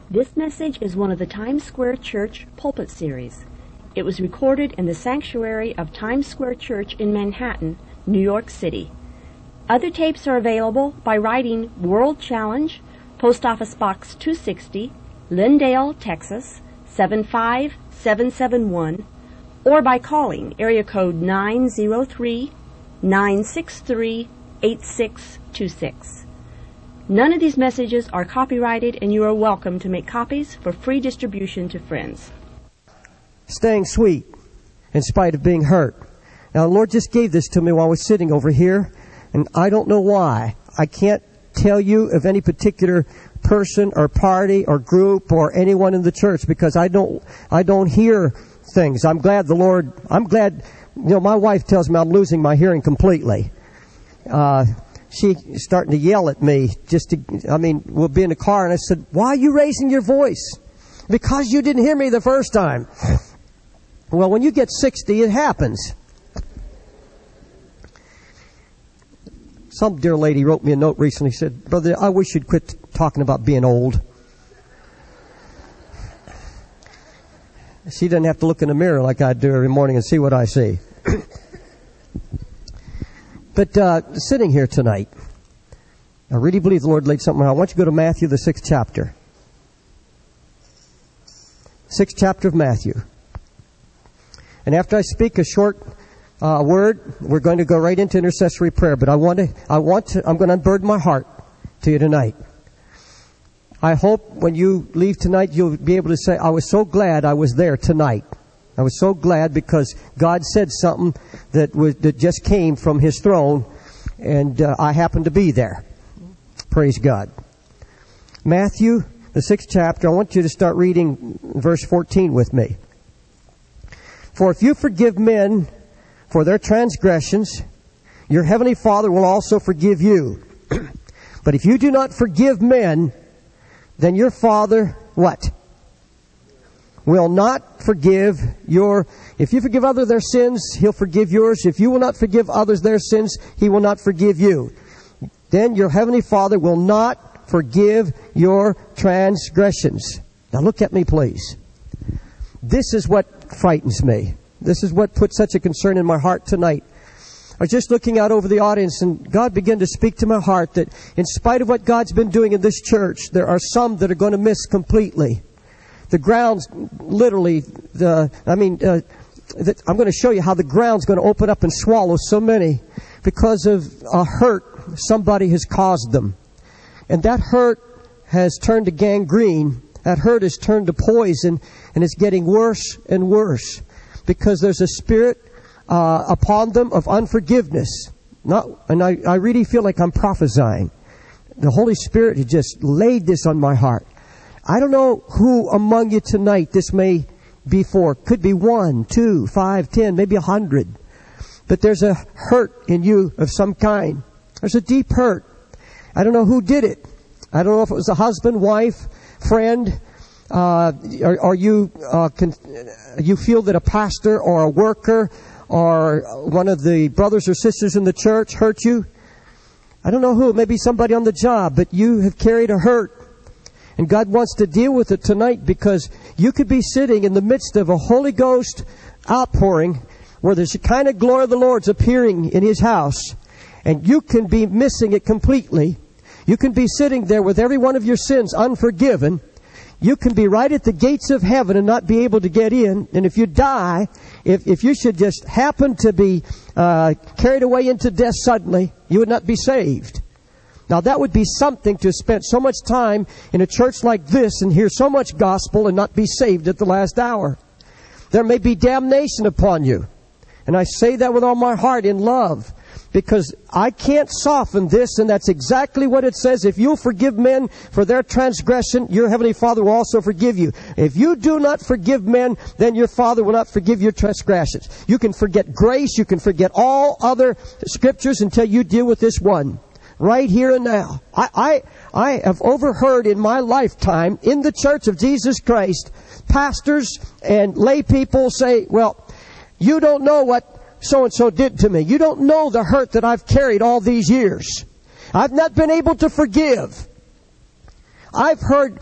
This message is one of the Times Square Church Pulpit Series. It was recorded in the sanctuary of Times Square Church in Manhattan, New York City. Other tapes are available by writing World Challenge, Post Office Box 260, Lindale, Texas, 75771, or by calling area code 903-963-8626. None of these messages are copyrighted, and you are welcome to make copies for free distribution to friends. Staying sweet in spite of being hurt. Now, the Lord just gave this to me while I was sitting over here, and I don't know why. I can't tell you of any particular person or party or group or anyone in the church because I don't hear things. I'm glad, my wife tells me I'm losing my hearing completely. She's starting to yell at me we'll be in the car and I said, why are you raising your voice? Because you didn't hear me the first time. Well, when you get 60, it happens. Some dear lady wrote me a note recently, said, brother, I wish you'd quit talking about being old. She doesn't have to look in the mirror like I do every morning and see what I see. But sitting here tonight, I really believe the Lord laid something on. I want you to go to Matthew, the 6th chapter. 6th chapter of Matthew. And after I speak a short word, we're going to go right into intercessory prayer. But I'm going to unburden my heart to you tonight. I hope when you leave tonight, you'll be able to say, I was so glad I was there tonight. I was so glad because God said something that just came from His throne, and I happened to be there. Praise God. Matthew, the 6th chapter, I want you to start reading verse 14 with me. For if you forgive men for their transgressions, your heavenly Father will also forgive you. But if you do not forgive men, then your Father, what? Will not forgive if you forgive others their sins, He'll forgive yours. If you will not forgive others their sins, He will not forgive you. Then your heavenly Father will not forgive your transgressions. Now look at me, please. This is what frightens me. This is what put such a concern in my heart tonight. I was just looking out over the audience, and God began to speak to my heart that in spite of what God's been doing in this church, there are some that are going to miss completely. The ground's literally, I'm going to show you how the ground's going to open up and swallow so many because of a hurt somebody has caused them. And that hurt has turned to gangrene. That hurt has turned to poison, and it's getting worse and worse because there's a spirit upon them of unforgiveness. I really feel like I'm prophesying. The Holy Spirit has just laid this on my heart. I don't know who among you tonight this may be for. Could be 1, 2, 5, 10, maybe 100. But there's a hurt in you of some kind. There's a deep hurt. I don't know who did it. I don't know if it was a husband, wife, friend. Or you feel that a pastor or a worker or one of the brothers or sisters in the church hurt you. I don't know who. Maybe somebody on the job, but you have carried a hurt. And God wants to deal with it tonight because you could be sitting in the midst of a Holy Ghost outpouring where there's a kind of glory of the Lord's appearing in His house, and you can be missing it completely. You can be sitting there with every one of your sins unforgiven. You can be right at the gates of heaven and not be able to get in. And if you die, if you should just happen to be carried away into death suddenly, you would not be saved. Now that would be something to spend so much time in a church like this and hear so much gospel and not be saved at the last hour. There may be damnation upon you. And I say that with all my heart in love. Because I can't soften this, and that's exactly what it says. If you'll forgive men for their transgression, your heavenly Father will also forgive you. If you do not forgive men, then your Father will not forgive your transgressions. You can forget grace, you can forget all other scriptures until you deal with this one. Right here and now. I have overheard in my lifetime in the Church of Jesus Christ, pastors and lay people say, well, you don't know what so-and-so did to me. You don't know the hurt that I've carried all these years. I've not been able to forgive. I've heard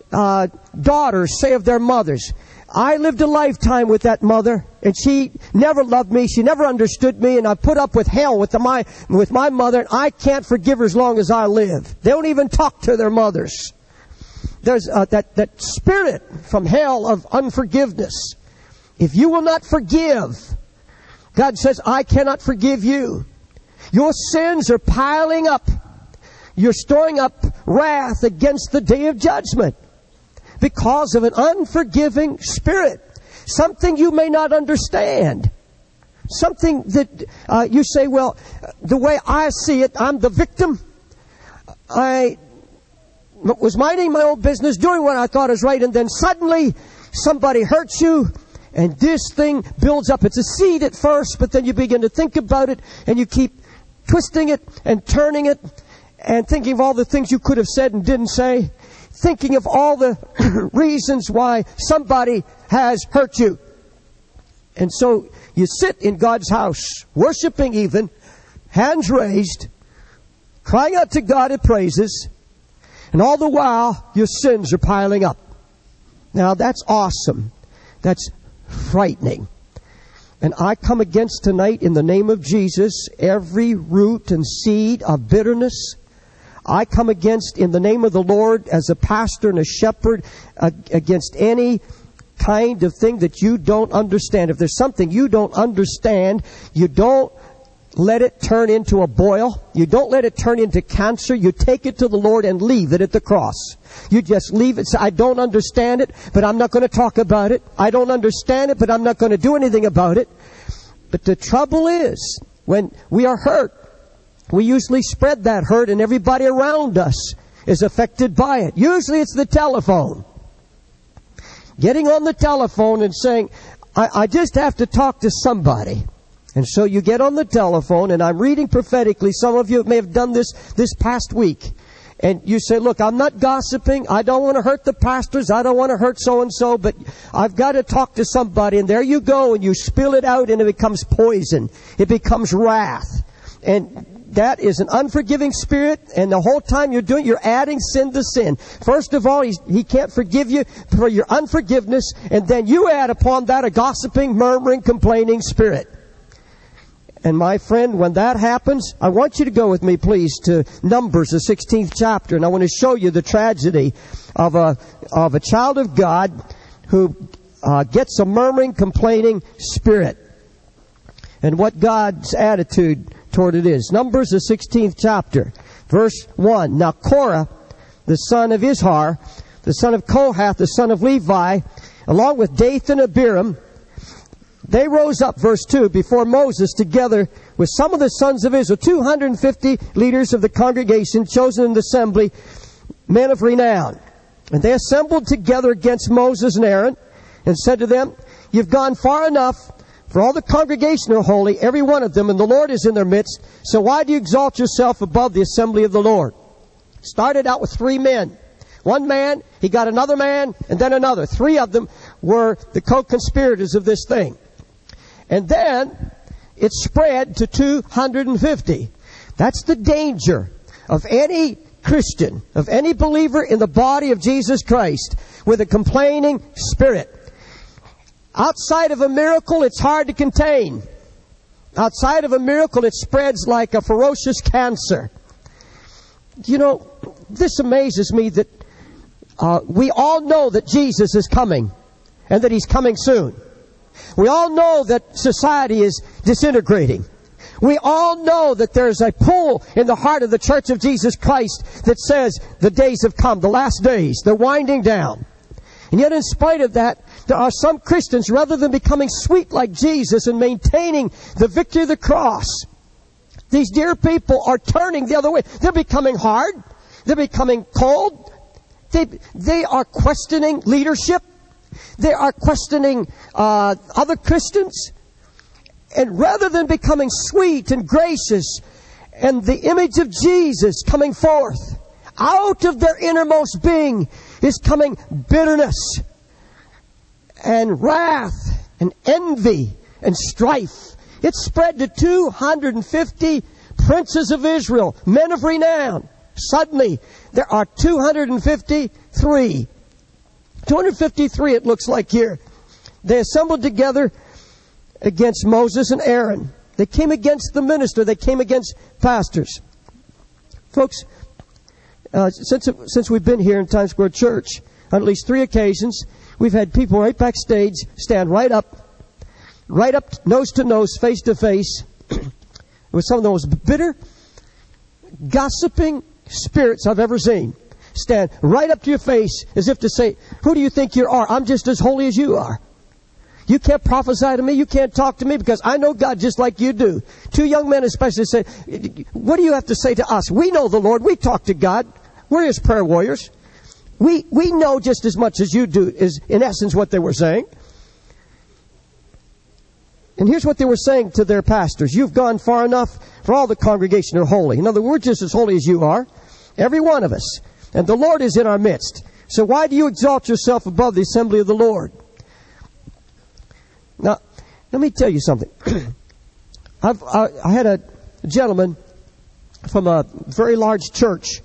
daughters say of their mothers, I lived a lifetime with that mother, and she never loved me, she never understood me, and I put up with hell with my mother, and I can't forgive her as long as I live. They don't even talk to their mothers. There's that spirit from hell of unforgiveness. If you will not forgive, God says, I cannot forgive you. Your sins are piling up. You're storing up wrath against the day of judgment because of an unforgiving spirit. Something you may not understand. Something that you say, well, the way I see it, I'm the victim. I was minding my own business, doing what I thought was right, and then suddenly somebody hurts you, and this thing builds up. It's a seed at first, but then you begin to think about it, and you keep twisting it and turning it, and thinking of all the things you could have said and didn't say, thinking of all the reasons why somebody has hurt you. And so you sit in God's house, worshiping even, hands raised, crying out to God in praises, and all the while your sins are piling up. Now that's awesome. That's frightening. And I come against tonight in the name of Jesus every root and seed of bitterness. I come against in the name of the Lord as a pastor and a shepherd against any kind of thing that you don't understand. If there's something you don't understand, you don't let it turn into a boil. You don't let it turn into cancer. You take it to the Lord and leave it at the cross. You just leave it. Say, I don't understand it, but I'm not going to talk about it. I don't understand it, but I'm not going to do anything about it. But the trouble is, when we are hurt, we usually spread that hurt, and everybody around us is affected by it. Usually it's the telephone. Getting on the telephone and saying, I just have to talk to somebody. And so you get on the telephone, and I'm reading prophetically. Some of you may have done this past week. And you say, look, I'm not gossiping. I don't want to hurt the pastors. I don't want to hurt so-and-so, but I've got to talk to somebody. And there you go, and you spill it out, and it becomes poison. It becomes wrath. And that is an unforgiving spirit, and the whole time you're adding sin to sin. First of all, he can't forgive you for your unforgiveness, and then you add upon that a gossiping, murmuring, complaining spirit. And my friend, when that happens, I want you to go with me, please, to Numbers, the 16th chapter, and I want to show you the tragedy of a child of God who gets a murmuring, complaining spirit, and what God's attitude toward it is. Numbers, the 16th chapter, verse 1. Now Korah, the son of Izhar, the son of Kohath, the son of Levi, along with Dathan and Abiram, they rose up, verse 2, before Moses together with some of the sons of Israel, 250 leaders of the congregation, chosen in the assembly, men of renown. And they assembled together against Moses and Aaron and said to them, you've gone far enough, for all the congregation are holy, every one of them, and the Lord is in their midst. So why do you exalt yourself above the assembly of the Lord? Started out with 3 men. One man, he got another man, and then another. 3 of them were the co-conspirators of this thing. And then it spread to 250. That's the danger of any Christian, of any believer in the body of Jesus Christ with a complaining spirit. Outside of a miracle, it's hard to contain. Outside of a miracle, it spreads like a ferocious cancer. You know, this amazes me that we all know that Jesus is coming and that He's coming soon. We all know that society is disintegrating. We all know that there's a pull in the heart of the Church of Jesus Christ that says the days have come, the last days, they're winding down. And yet in spite of that, there are some Christians, rather than becoming sweet like Jesus and maintaining the victory of the cross, these dear people are turning the other way. They're becoming hard. They're becoming cold. They are questioning leadership. They are questioning other Christians. And rather than becoming sweet and gracious and the image of Jesus coming forth, out of their innermost being is coming bitterness and wrath and envy and strife. It's spread to 250 princes of Israel, men of renown. Suddenly, there are 253 253 it looks like here. They assembled together against Moses and Aaron. They came against the minister. They came against pastors. Folks, since we've been here in Times Square Church, on at least 3 occasions, we've had people right backstage stand right up, nose to nose, face to face, with some of the most bitter, gossiping spirits I've ever seen. Stand right up to your face as if to say, who do you think you are? I'm just as holy as you are. You can't prophesy to me. You can't talk to me because I know God just like you do. 2 young men especially say, what do you have to say to us? We know the Lord. We talk to God. We're His prayer warriors. We know just as much as you do is in essence what they were saying. And here's what they were saying to their pastors. You've gone far enough for all the congregation are holy. In other words, we're just as holy as you are. Every one of us. And the Lord is in our midst. So why do you exalt yourself above the assembly of the Lord? Now, let me tell you something. I had a gentleman from a very large church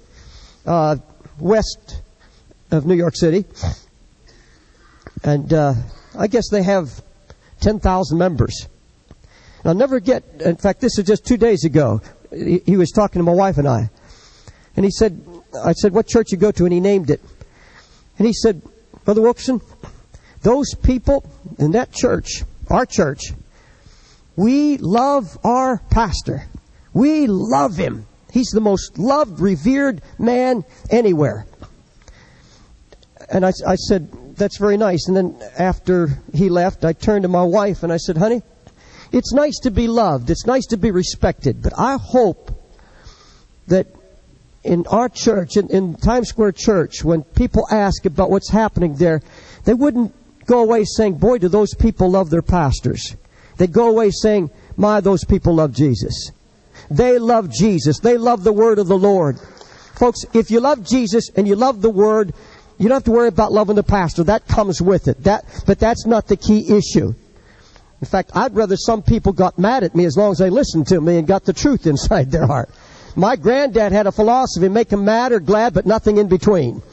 west of New York City. And I guess they have 10,000 members. And I'll never get, in fact, this is just 2 days ago. He was talking to my wife and I. And he said, I said, what church you go to? And he named it. And he said, Brother Wilkerson, those people in that church, our church, we love our pastor. We love him. He's the most loved, revered man anywhere. And I said, that's very nice. And then after he left, I turned to my wife and I said, honey, it's nice to be loved. It's nice to be respected. But I hope that in our church, in Times Square Church, when people ask about what's happening there, they wouldn't go away saying, boy, do those people love their pastors. They'd go away saying, my, those people love Jesus. They love Jesus. They love the Word of the Lord. Folks, if you love Jesus and you love the Word, you don't have to worry about loving the pastor. That comes with it. But that's not the key issue. In fact, I'd rather some people got mad at me as long as they listened to me and got the truth inside their heart. My granddad had a philosophy, make them mad or glad, but nothing in between.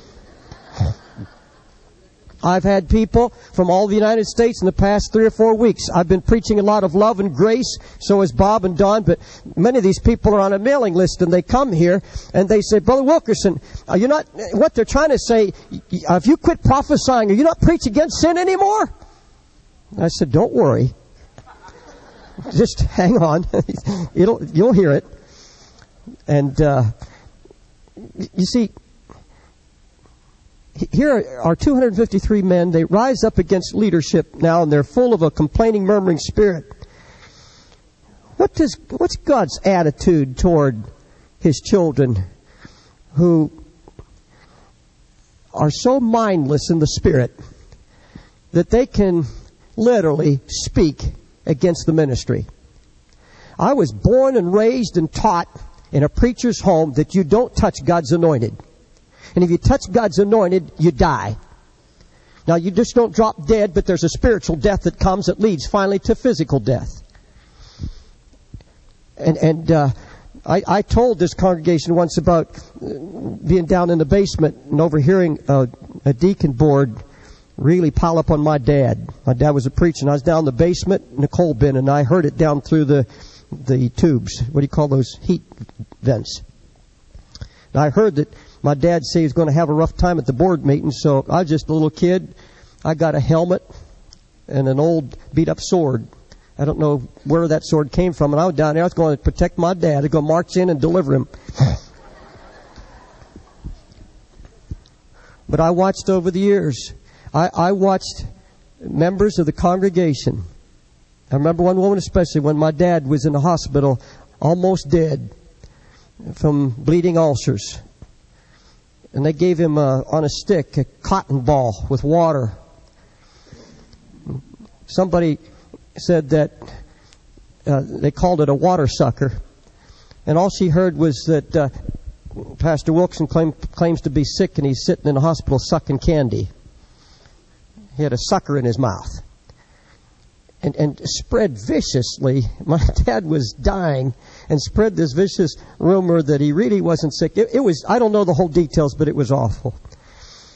I've had people from all the United States in the past 3 or 4 weeks. I've been preaching a lot of love and grace, so is Bob and Don, but many of these people are on a mailing list and they come here and they say, Brother Wilkerson, are you not, what they're trying to say, if you quit prophesying, are you not preach against sin anymore? I said, don't worry. Just hang on. You'll hear it. And, you see, here are 253 men. They rise up against leadership now, and they're full of a complaining, murmuring spirit. What's God's attitude toward His children who are so mindless in the spirit that they can literally speak against the ministry? I was born and raised and taught in a preacher's home that you don't touch God's anointed. And if you touch God's anointed, you die. Now, you just don't drop dead, but there's a spiritual death that comes that leads finally to physical death. And I told this congregation once about being down in the basement and overhearing a deacon board really pile up on my dad. My dad was a preacher, and I was down in the basement in the coal bin, and I heard it down through the tubes. What do you call those? Heat vents. And I heard that my dad say he was going to have a rough time at the board meeting, so I was just a little kid. I got a helmet and an old beat-up sword. I don't know where that sword came from, and I was down there. I was going to protect my dad. I'd go march in and deliver him. But I watched over the years. I watched members of the congregation. I remember one woman especially when my dad was in the hospital, almost dead from bleeding ulcers. And they gave him on a stick a cotton ball with water. Somebody said that they called it a water sucker. And all she heard was that Pastor Wilkerson claims to be sick and he's sitting in the hospital sucking candy. He had a sucker in his mouth. And spread viciously. My dad was dying and spread this vicious rumor that he really wasn't sick. It was, I don't know the whole details, but it was awful.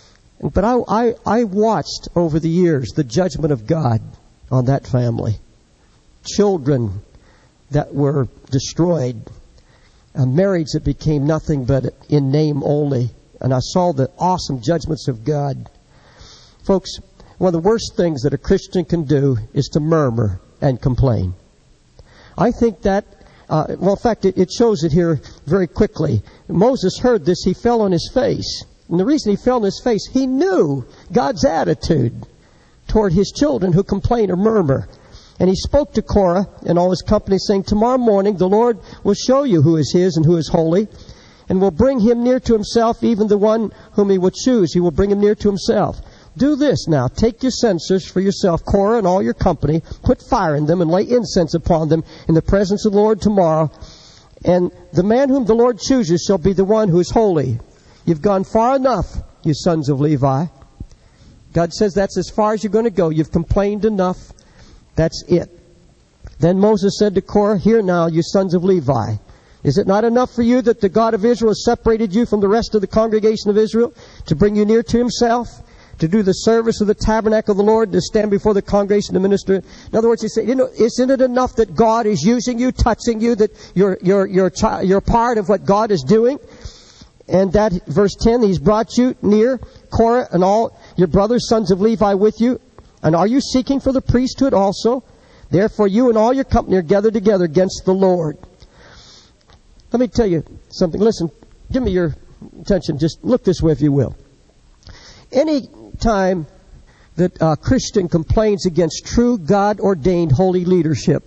But I watched over the years the judgment of God on that family. Children that were destroyed. A marriage that became nothing but in name only. And I saw the awesome judgments of God. Folks, one of the worst things that a Christian can do is to murmur and complain. I think that, in fact, it shows it here very quickly. Moses heard this, he fell on his face. And the reason he fell on his face, he knew God's attitude toward his children who complain or murmur. And he spoke to Korah and all his company, saying, tomorrow morning the Lord will show you who is his and who is holy, and will bring him near to himself, even the one whom he will choose. He will bring him near to himself. Do this now. Take your censers for yourself, Korah and all your company. Put fire in them and lay incense upon them in the presence of the Lord tomorrow. And the man whom the Lord chooses shall be the one who is holy. You've gone far enough, you sons of Levi. God says that's as far as you're going to go. You've complained enough. That's it. Then Moses said to Korah, hear now, you sons of Levi. Is it not enough for you that the God of Israel has separated you from the rest of the congregation of Israel to bring you near to himself, to do the service of the tabernacle of the Lord, to stand before the congregation to minister? In other words, he said, isn't it enough that God is using you, touching you, that you're part of what God is doing? And that, verse 10, he's brought you near, Korah and all your brothers, sons of Levi, with you. And are you seeking for the priesthood also? Therefore you and all your company are gathered together against the Lord. Let me tell you something. Listen, give me your attention. Just look this way if you will. Any time that a Christian complains against true God-ordained holy leadership,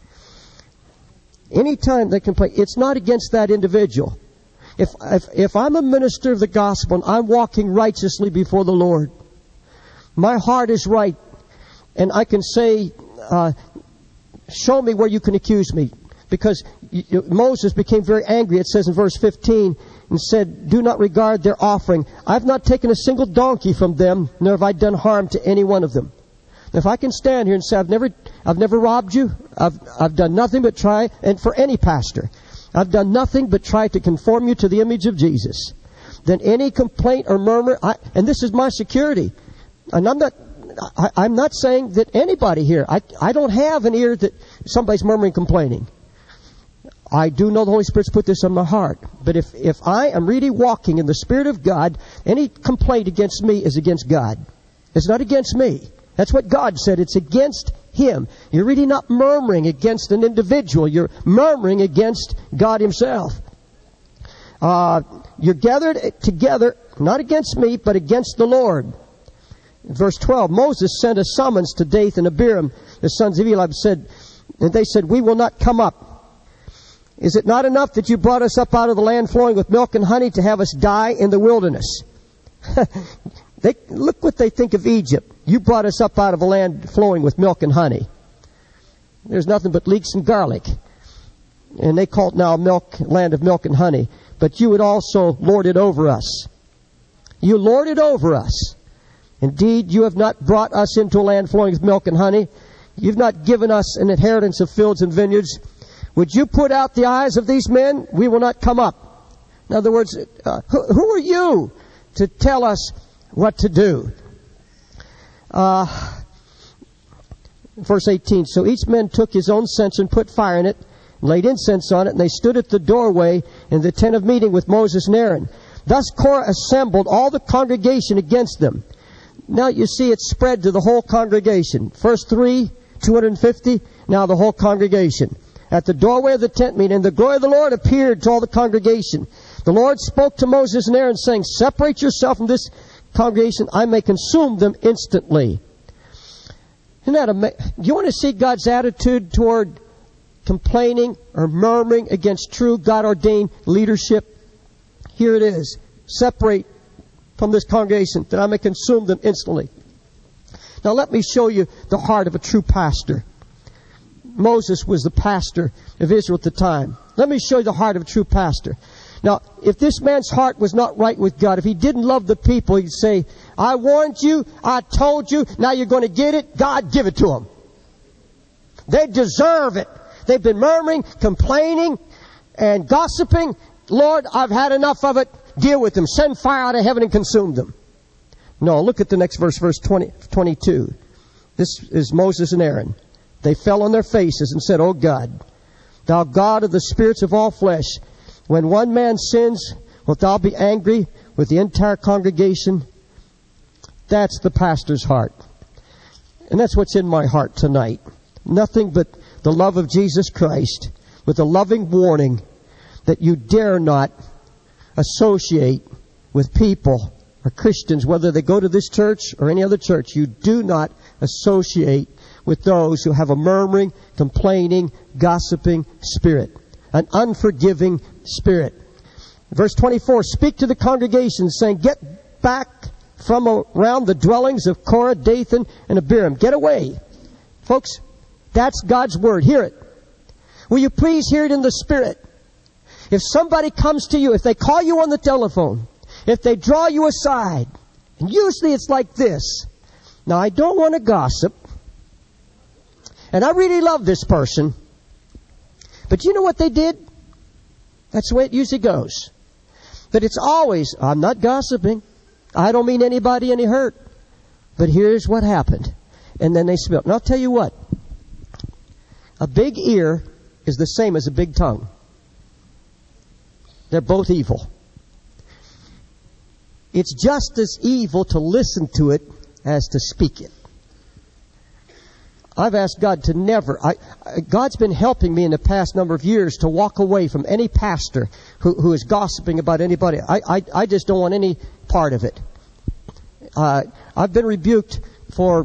any time they complain, it's not against that individual. If I'm a minister of the gospel and I'm walking righteously before the Lord, my heart is right, and I can say, show me where you can accuse me. Because Moses became very angry, it says in verse 15, and said, do not regard their offering. I've not taken a single donkey from them, nor have I done harm to any one of them. If I can stand here and say, I've never robbed you, I've done nothing but try, and for any pastor, I've done nothing but try to conform you to the image of Jesus, then any complaint or murmur, and this is my security. And I'm not saying that anybody here, I don't have an ear that somebody's murmuring, complaining. I do know the Holy Spirit's put this on my heart. But if I am really walking in the Spirit of God, any complaint against me is against God. It's not against me. That's what God said. It's against Him. You're really not murmuring against an individual. You're murmuring against God Himself. You're gathered together, not against me, but against the Lord. Verse 12, Moses sent a summons to Dathan and Abiram, the sons of Eli, and they said, we will not come up. Is it not enough that you brought us up out of the land flowing with milk and honey to have us die in the wilderness? Look what they think of Egypt. You brought us up out of a land flowing with milk and honey. There's nothing but leeks and garlic. And they call it now land of milk and honey. But you would also lord it over us. You lord it over us. Indeed, you have not brought us into a land flowing with milk and honey. You've not given us an inheritance of fields and vineyards. Would you put out the eyes of these men? We will not come up. In other words, who are you to tell us what to do? Verse 18, so each man took his own censer and put fire in it, and laid incense on it, and they stood at the doorway in the tent of meeting with Moses and Aaron. Thus Korah assembled all the congregation against them. Now you see it spread to the whole congregation. First 250, now the whole congregation. At the doorway of the tent meeting, and the glory of the Lord appeared to all the congregation. The Lord spoke to Moses and Aaron, saying, separate yourself from this congregation, I may consume them instantly. Isn't that amazing? Do you want to see God's attitude toward complaining or murmuring against true God-ordained leadership? Here it is. Separate from this congregation, that I may consume them instantly. Now let me show you the heart of a true pastor. Moses was the pastor of Israel at the time. Let me show you the heart of a true pastor. Now, if this man's heart was not right with God, if he didn't love the people, he'd say, I warned you, I told you, now you're going to get it, God, give it to them. They deserve it. They've been murmuring, complaining, and gossiping. Lord, I've had enough of it. Deal with them. Send fire out of heaven and consume them. No, look at the next verse, verse 22. This is Moses and Aaron. They fell on their faces and said, O God, thou God of the spirits of all flesh, when one man sins, wilt thou be angry with the entire congregation? That's the pastor's heart. And that's what's in my heart tonight. Nothing but the love of Jesus Christ, with a loving warning that you dare not associate with people or Christians, whether they go to this church or any other church. You do not associate with those who have a murmuring, complaining, gossiping spirit, an unforgiving spirit. Verse 24, speak to the congregation, saying, get back from around the dwellings of Korah, Dathan, and Abiram. Get away. Folks, that's God's word. Hear it. Will you please hear it in the Spirit? If somebody comes to you, if they call you on the telephone, if they draw you aside, and usually it's like this. Now, I don't want to gossip, and I really love this person, but you know what they did? That's the way it usually goes. But it's always, I'm not gossiping. I don't mean anybody any hurt. But here's what happened. And then they spilled. And I'll tell you what. A big ear is the same as a big tongue. They're both evil. It's just as evil to listen to it as to speak it. I've asked God to never... God's been helping me in the past number of years to walk away from any pastor who is gossiping about anybody. I just don't want any part of it. I've been rebuked for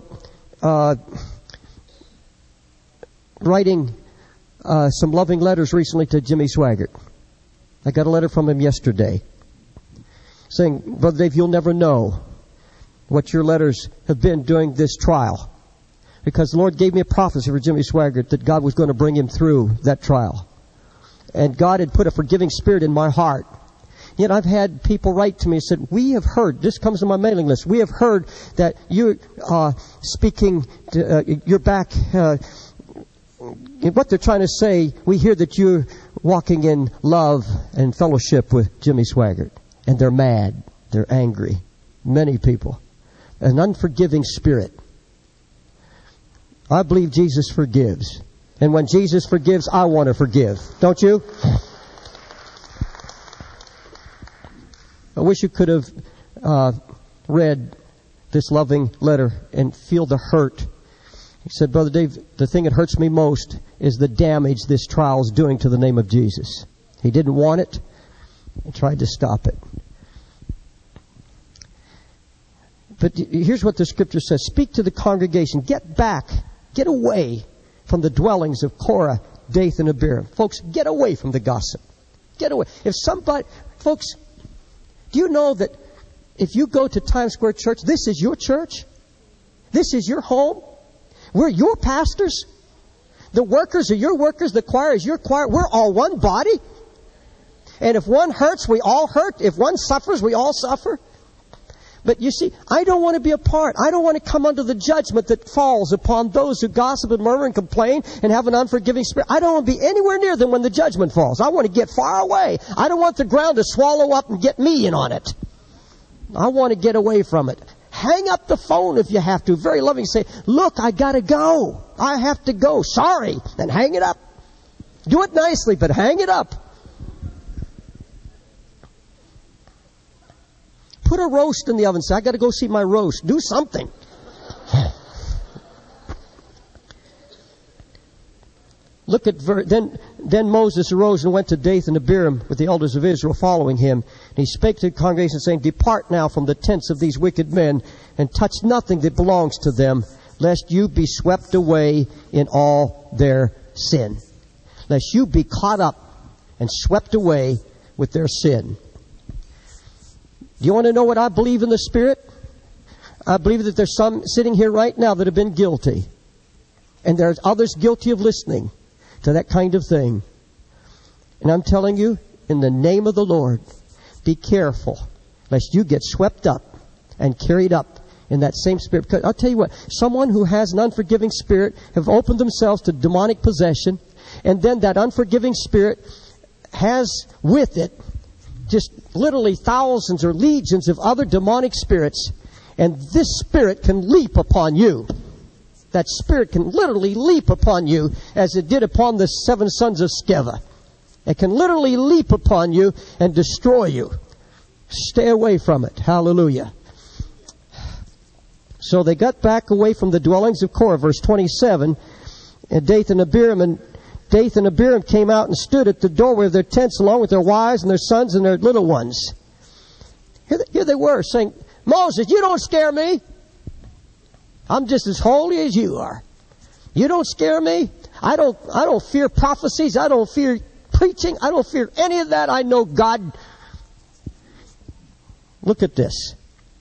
writing some loving letters recently to Jimmy Swaggart. I got a letter from him yesterday saying, Brother Dave, you'll never know what your letters have been during this trial. Because the Lord gave me a prophecy for Jimmy Swaggart that God was going to bring him through that trial. And God had put a forgiving spirit in my heart. Yet I've had people write to me and said, we have heard, this comes to my mailing list, we have heard that you're speaking, you're back, what they're trying to say, we hear that you're walking in love and fellowship with Jimmy Swaggart. And they're mad. They're angry. Many people. An unforgiving spirit. I believe Jesus forgives. And when Jesus forgives, I want to forgive. Don't you? I wish you could have read this loving letter and feel the hurt. He said, Brother Dave, the thing that hurts me most is the damage this trial is doing to the name of Jesus. He didn't want it. He tried to stop it. But here's what the scripture says. Speak to the congregation. Get back. Get away from the dwellings of Korah, Dathan, and Abiram. Folks, get away from the gossip. Get away. If somebody... Folks, do you know that if you go to Times Square Church, this is your church? This is your home? We're your pastors. The workers are your workers. The choir is your choir. We're all one body. And if one hurts, we all hurt. If one suffers, we all suffer. But you see, I don't want to be a part. I don't want to come under the judgment that falls upon those who gossip and murmur and complain and have an unforgiving spirit. I don't want to be anywhere near them when the judgment falls. I want to get far away. I don't want the ground to swallow up and get me in on it. I want to get away from it. Hang up the phone if you have to. Very loving. Say, look, I got to go. I have to go. Sorry. Then hang it up. Do it nicely, but hang it up. Put a roast in the oven. Say, I got to go see my roast. Do something. Look at then Moses arose and went to Dathan and Abiram with the elders of Israel following him. And he spake to the congregation, saying, Depart now from the tents of these wicked men, and touch nothing that belongs to them, lest you be swept away in all their sin. Lest you be caught up and swept away with their sin. Do you want to know what I believe in the Spirit? I believe that there's some sitting here right now that have been guilty. And there's others guilty of listening to that kind of thing. And I'm telling you, in the name of the Lord, be careful lest you get swept up and carried up in that same spirit. Because I'll tell you what, someone who has an unforgiving spirit have opened themselves to demonic possession, and then that unforgiving spirit has with it just literally thousands or legions of other demonic spirits. And this spirit can leap upon you. That spirit can literally leap upon you as it did upon the 7 sons of Sceva. It can literally leap upon you and destroy you. Stay away from it. Hallelujah. So they got back away from the dwellings of Korah, verse 27, and Dathan and Abiram came out and stood at the doorway of their tents along with their wives and their sons and their little ones. Here they were saying, Moses, you don't scare me. I'm just as holy as you are. You don't scare me. I don't fear prophecies. I don't fear preaching. I don't fear any of that. I know God. Look at this.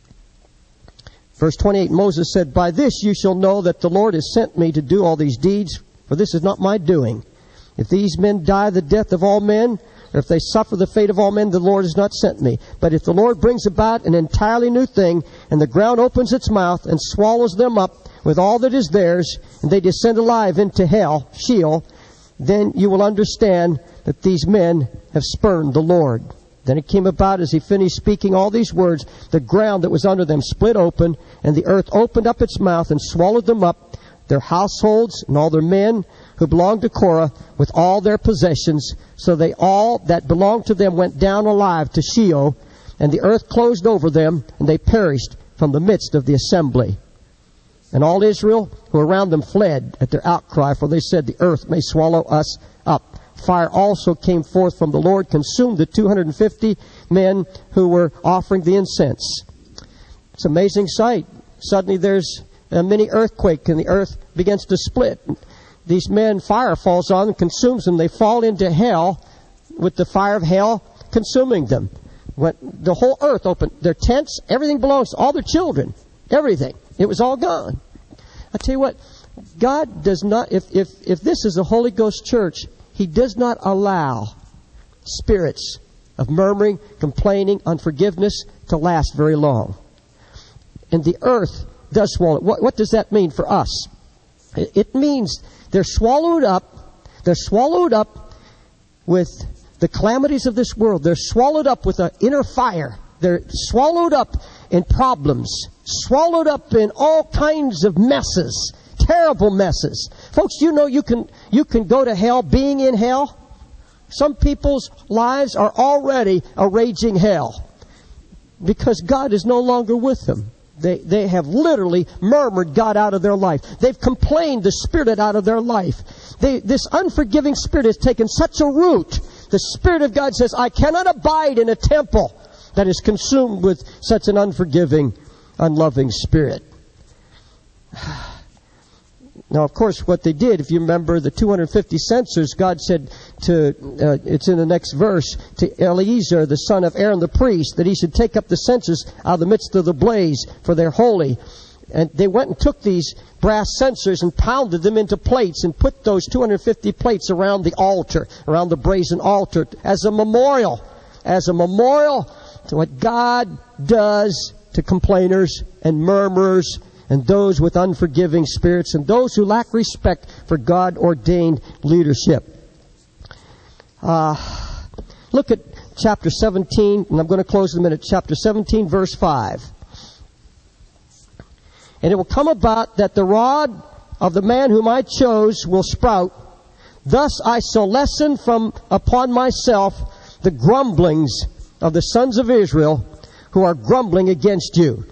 Verse 28, Moses said, by this you shall know that the Lord has sent me to do all these deeds, for this is not my doing. If these men die the death of all men, or if they suffer the fate of all men, the Lord has not sent me. But if the Lord brings about an entirely new thing, and the ground opens its mouth and swallows them up with all that is theirs, and they descend alive into hell, Sheol, then you will understand that these men have spurned the Lord. Then it came about as he finished speaking all these words, the ground that was under them split open, and the earth opened up its mouth and swallowed them up, their households and all their men who belonged to Korah with all their possessions. So they all that belonged to them went down alive to Sheol, and the earth closed over them, and they perished from the midst of the assembly. And all Israel who were around them fled at their outcry, for they said, the earth may swallow us up. Fire also came forth from the Lord, consumed the 250 men who were offering the incense. It's an amazing sight. Suddenly there's a mini earthquake and the earth begins to split. These men, fire falls on them, consumes them. They fall into hell with the fire of hell consuming them. When the whole earth opened, their tents, everything belongs to all their children. Everything. It was all gone. I tell you what, God does not, if this is a Holy Ghost church, He does not allow spirits of murmuring, complaining, unforgiveness to last very long. And the earth does swallow it. What does that mean for us? It means they're swallowed up. They're swallowed up with the calamities of this world. They're swallowed up with an inner fire. They're swallowed up in problems. Swallowed up in all kinds of messes. Terrible messes. Folks, you know you can go to hell being in hell. Some people's lives are already a raging hell because God is no longer with them. They have literally murmured God out of their life. They've complained the Spirit out of their life. This unforgiving spirit has taken such a root. The Spirit of God says, I cannot abide in a temple that is consumed with such an unforgiving, unloving spirit. Now, of course, what they did, if you remember the 250 censers, God said it's in the next verse, to Eleazar, the son of Aaron the priest, that he should take up the censers out of the midst of the blaze, for they're holy. And they went and took these brass censers and pounded them into plates and put those 250 plates around the altar, around the brazen altar, as a memorial to what God does to complainers and murmurers and those with unforgiving spirits, and those who lack respect for God-ordained leadership. Look at chapter 17, and I'm going to close in a minute. Chapter 17, verse 5. And it will come about that the rod of the man whom I chose will sprout. Thus I shall lessen from upon myself the grumblings of the sons of Israel who are grumbling against you.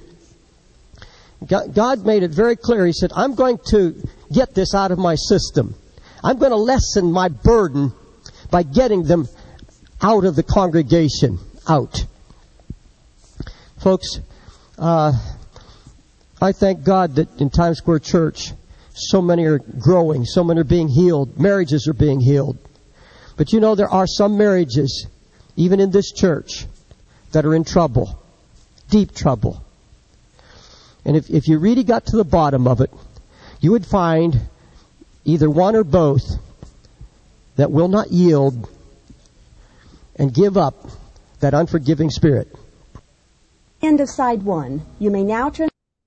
God made it very clear. He said, I'm going to get this out of my system. I'm going to lessen my burden by getting them out of the congregation. Out. Folks, I thank God that in Times Square Church, so many are growing. So many are being healed. Marriages are being healed. But you know, there are some marriages, even in this church, that are in trouble. Deep trouble. And if you really got to the bottom of it, you would find either one or both that will not yield and give up that unforgiving spirit. End of side 1. You may now turn.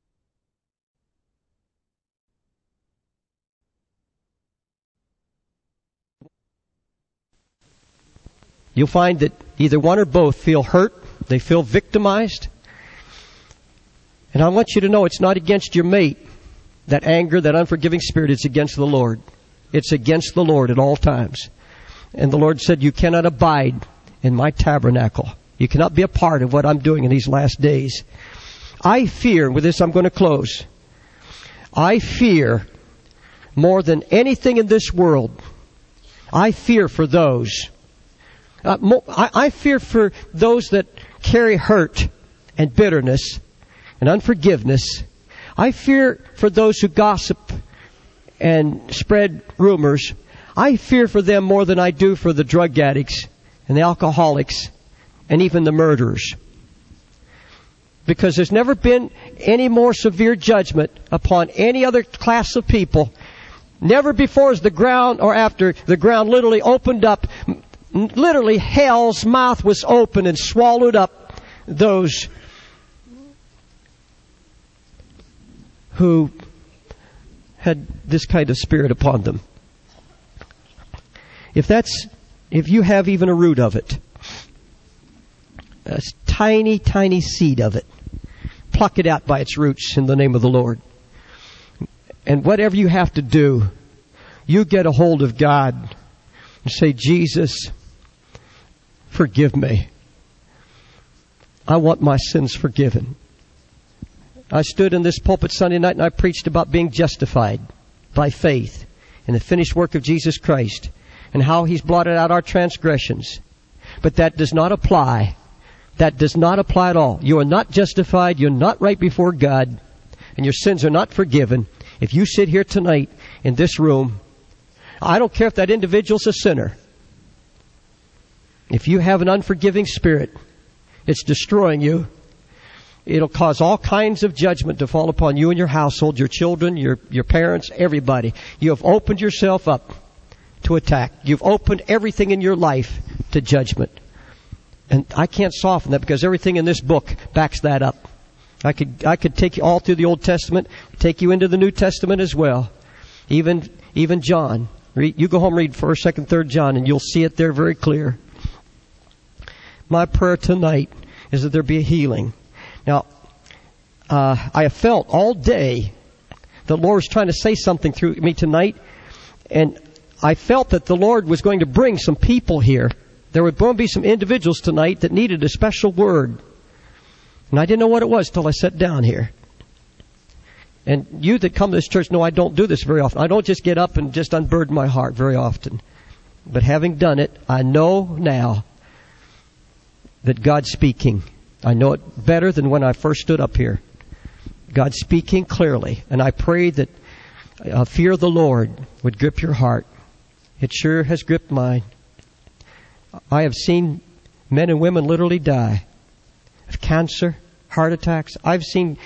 You'll find that either one or both feel hurt, they feel victimized, And I want you to know it's not against your mate. That anger, that unforgiving spirit, it's against the Lord. It's against the Lord at all times. And the Lord said, you cannot abide in my tabernacle. You cannot be a part of what I'm doing in these last days. I fear, with this I'm going to close, I fear more than anything in this world, I fear for those. I fear for those that carry hurt and bitterness and unforgiveness. I fear for those who gossip and spread rumors. I fear for them more than I do for the drug addicts and the alcoholics and even the murderers. Because there's never been any more severe judgment upon any other class of people. Never before is the ground or after the ground literally opened up. Literally hell's mouth was open and swallowed up those who had this kind of spirit upon them. If you have even a root of it, a tiny, tiny seed of it, pluck it out by its roots in the name of the Lord. And whatever you have to do, you get a hold of God and say, Jesus, forgive me. I want my sins forgiven. I stood in this pulpit Sunday night and I preached about being justified by faith in the finished work of Jesus Christ and how He's blotted out our transgressions. But that does not apply. That does not apply at all. You are not justified. You're not right before God. And your sins are not forgiven. If you sit here tonight in this room, I don't care if that individual's a sinner. If you have an unforgiving spirit, it's destroying you. It'll cause all kinds of judgment to fall upon you and your household, your children, your parents, everybody. You have opened yourself up to attack. You've opened everything in your life to judgment. And I can't soften that because everything in this book backs that up. I could take you all through the Old Testament, take you into the New Testament as well. Even John. You go home and read 1st, 2nd, 3rd John and you'll see it there very clear. My prayer tonight is that there be a healing. Now, I have felt all day the Lord was trying to say something through me tonight. And I felt that the Lord was going to bring some people here. There were going to be some individuals tonight that needed a special word. And I didn't know what it was till I sat down here. And you that come to this church know I don't do this very often. I don't just get up and just unburden my heart very often. But having done it, I know now that God's speaking. I know it better than when I first stood up here. God's speaking clearly. And I pray that fear of the Lord would grip your heart. It sure has gripped mine. I have seen men and women literally die of cancer, heart attacks. I've seen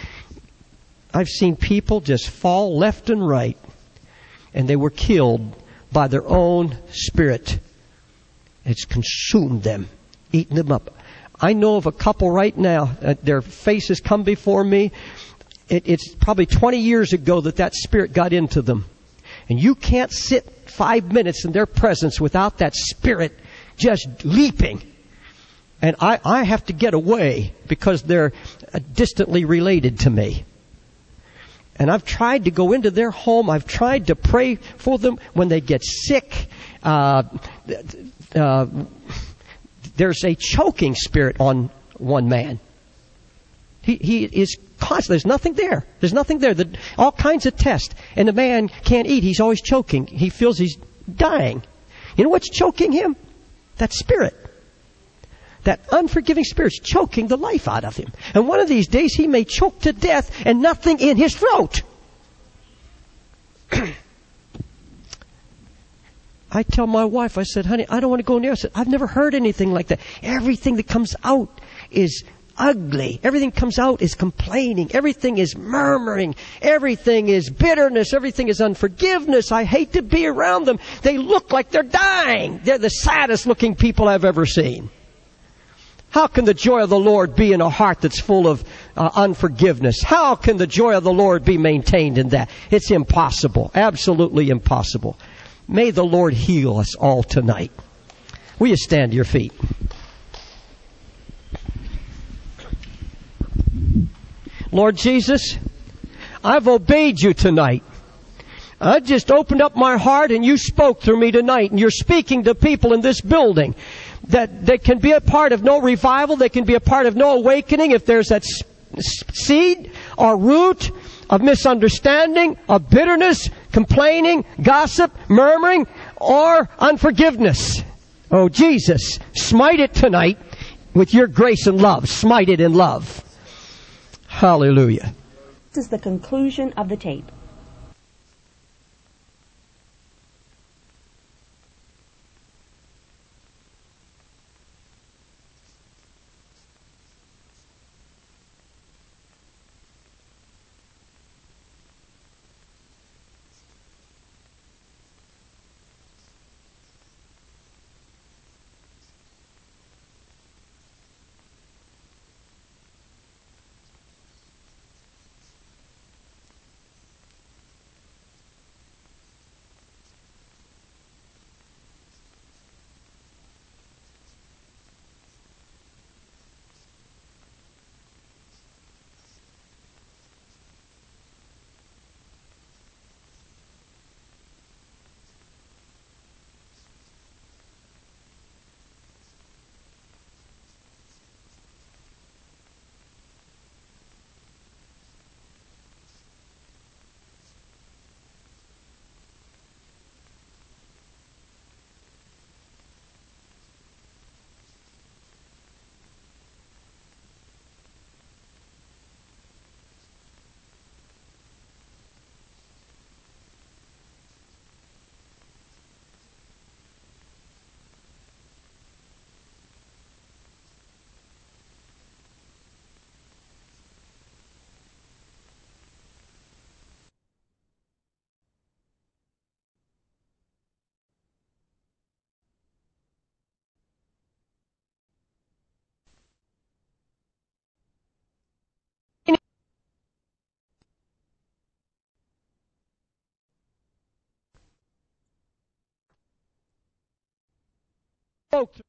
people just fall left and right, and they were killed by their own spirit. It's consumed them, eaten them up. I know of a couple right now, their faces come before me. It's probably 20 years ago that spirit got into them. And you can't sit 5 minutes in their presence without that spirit just leaping. And I have to get away because they're distantly related to me. And I've tried to go into their home. I've tried to pray for them when they get sick. There's a choking spirit on one man. He is constant. There's nothing there. There's nothing there. All kinds of tests. And the man can't eat. He's always choking. He feels he's dying. You know what's choking him? That spirit. That unforgiving spirit's choking the life out of him. And one of these days he may choke to death and nothing in his throat. I tell my wife, I said, honey, I don't want to go near. I said, I've never heard anything like that. Everything that comes out is ugly. Everything comes out is complaining. Everything is murmuring. Everything is bitterness. Everything is unforgiveness. I hate to be around them. They look like they're dying. They're the saddest looking people I've ever seen. How can the joy of the Lord be in a heart that's full of unforgiveness? How can the joy of the Lord be maintained in that? It's impossible. Absolutely impossible. May the Lord heal us all tonight. Will you stand to your feet? Lord Jesus, I've obeyed you tonight. I just opened up my heart and you spoke through me tonight, and you're speaking to people in this building that they can be a part of no revival, they can be a part of no awakening if there's that seed or root of misunderstanding, of bitterness, complaining, gossip, murmuring, or unforgiveness. Oh, Jesus, smite it tonight with your grace and love. Smite it in love. Hallelujah. This is the conclusion of the tape. Spoke